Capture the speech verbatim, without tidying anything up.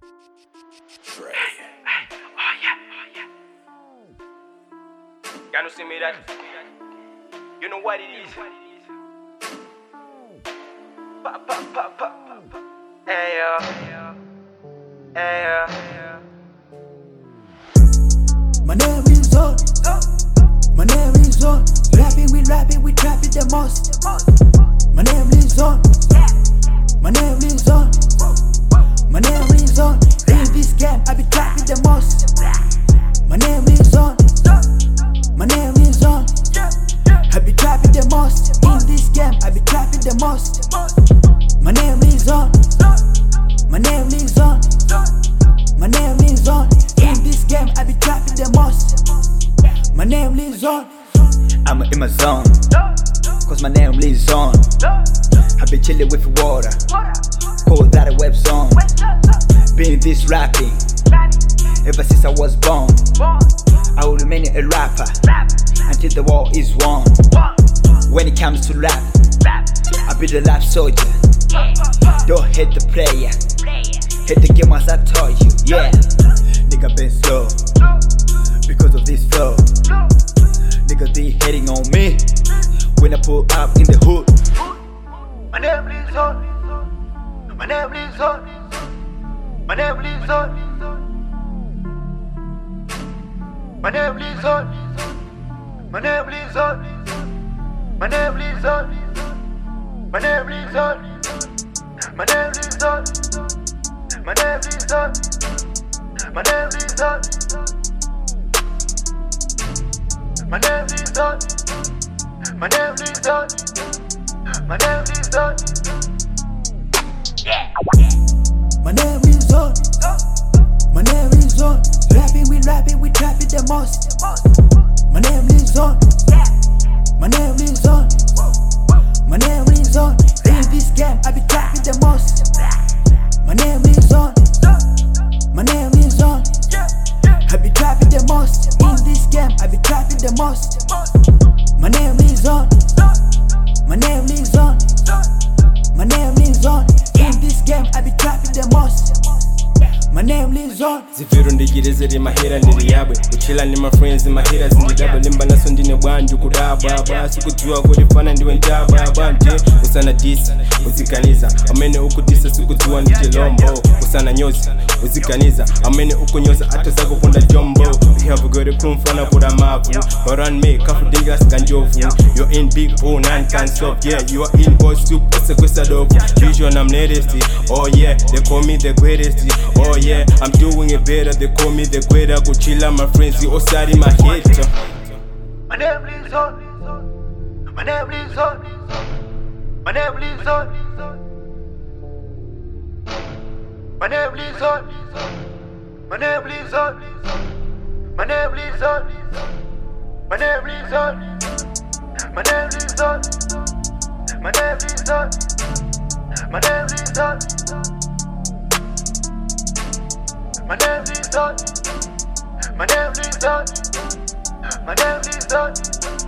Pray. Oh yeah, oh yeah. Can you see me that? You know what it is? Pa pa pa pa pa. Hey yo, hey yo. My name is on. My name is on. Rapping, we rapping, we trapping the most. My name is on. My name is on. My name is on. In this game, I be trapping the most. My name is on. My name is on. I be trapping the most. In this game, I be trapping the most. My name is on. My name is on. My name is on. In this game, I be trapping the most. My name lives on. I'm in my zone, cause my name lives on. I be chillin' with water, call that a web song. Been this rapping ever since I was born. I will remain a rapper until the war is won. When it comes to rap, I be the rap soldier. Don't hate the player, hate the game as I told you. Yeah, nigga been slow because of this flow. Niggas they hating on me when I pull up in the hood. My name lives on. My name lives on. My name lives on. My name lives on. My name lives on. My name lives on. My name lives on. My name lives on. My name lives on. My name lives on. My name is on. My name is on. My name is on. My name is on. My name is on. Rapping, we rapping, we trapping the most. My name is on. My name is on. My name is on. In this game, I be trapping the most. My name is on. My name is on. I be trapping the most. In this game, I be trapping the most. My name is on. My name is on. My name is on. In this game, I be trapping the most. My name lives on. Ziviru ndigirezere mahera ndiri yabwe Uchila ni my friends my haters ndidaba Limba naso ndine bwanju kudaba Sikujua kulifana ndiwe njaba Bante usana disa uzikaniza Amene ukudisa sikujua ndijilombo Usana nyozi uzikaniza Amene ukunyoza ata zako kunda jombo We have got crew mfana kura mavu Baran me kafu dinga sikanjovu You're in big oh nine can't stop Yeah you are in boss soup ose kwesa dofu Vision I'm latest. Oh yeah they call me the greatest. Oh yeah, I'm doing it better, they call me the greater. Go chill out my friends, you all side in my head. My name lives on. My name lives on. My name lives on. My name lives on. My name lives on. My name lives on. My name lives on. My name lives on. My name lives on. My name lives on. My name is on. My name is on. My name is on.